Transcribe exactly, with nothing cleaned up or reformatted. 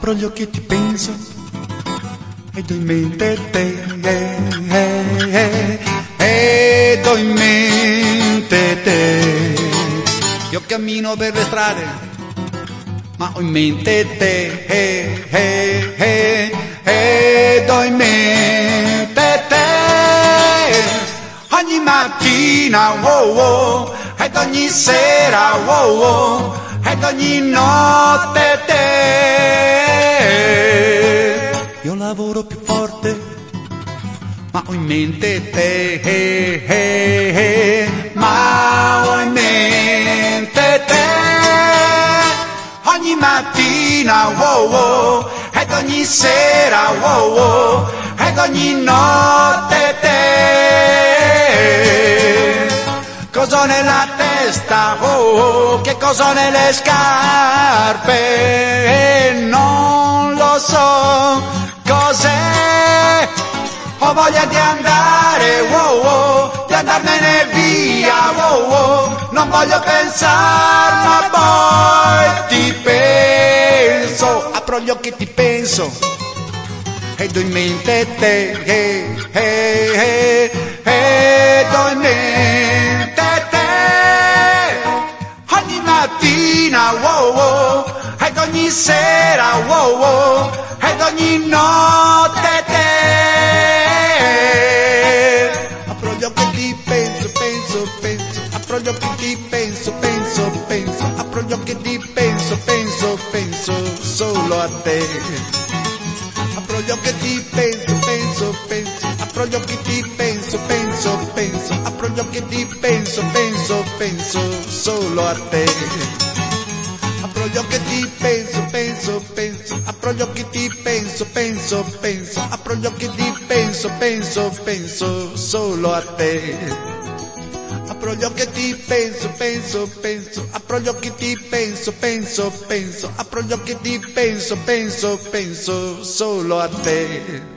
Apro gli occhi e ti penso, ed ho in mente te, eh, eh, eh, ed ho in mente te. Io cammino per le strade, ma ho in mente te, eh, eh, eh, ed ho in mente te. Ogni mattina, wow, wow, ed ogni sera, wow, wow, ed ogni notte te. Io lavoro più forte, ma ho in mente te, eh, eh, eh, ma ho in mente te. Ogni mattina, wow, wow, ed ogni sera, wow, wow, ed ogni notte te. Cosa ho nella testa, oh, oh, che cosa ho nelle scarpe, non lo so cos'è. Ho voglia di andare, wow, wow, di andarmene via, wow, wow. Non voglio pensare, ma poi ti penso. Apro gli occhi e ti penso, ed ho in mente te, eh, eh, eh, ed ho in mente te. Ogni mattina, wow, wow, ed ogni sera, wow, wow, ed ogni notte te. Apro gli occhi e ti penso, penso, penso. Apro gli occhi e ti penso, penso, penso. Apro gli occhi e ti penso, penso, penso solo a te. Apro gli occhi e ti penso, penso, penso. Apro gli occhi e ti penso, penso, penso. Apro gli occhi e ti penso, penso, penso solo a te. Apro gli occhi e ti penso, penso, penso. Apro gli occhi e ti penso, penso, penso. Apro gli occhi e ti penso, penso, penso solo a te. Apro gli occhi e ti penso, penso, penso. Apro gli occhi e ti penso, penso, penso. Apro gli occhi e ti penso, penso, penso solo a te.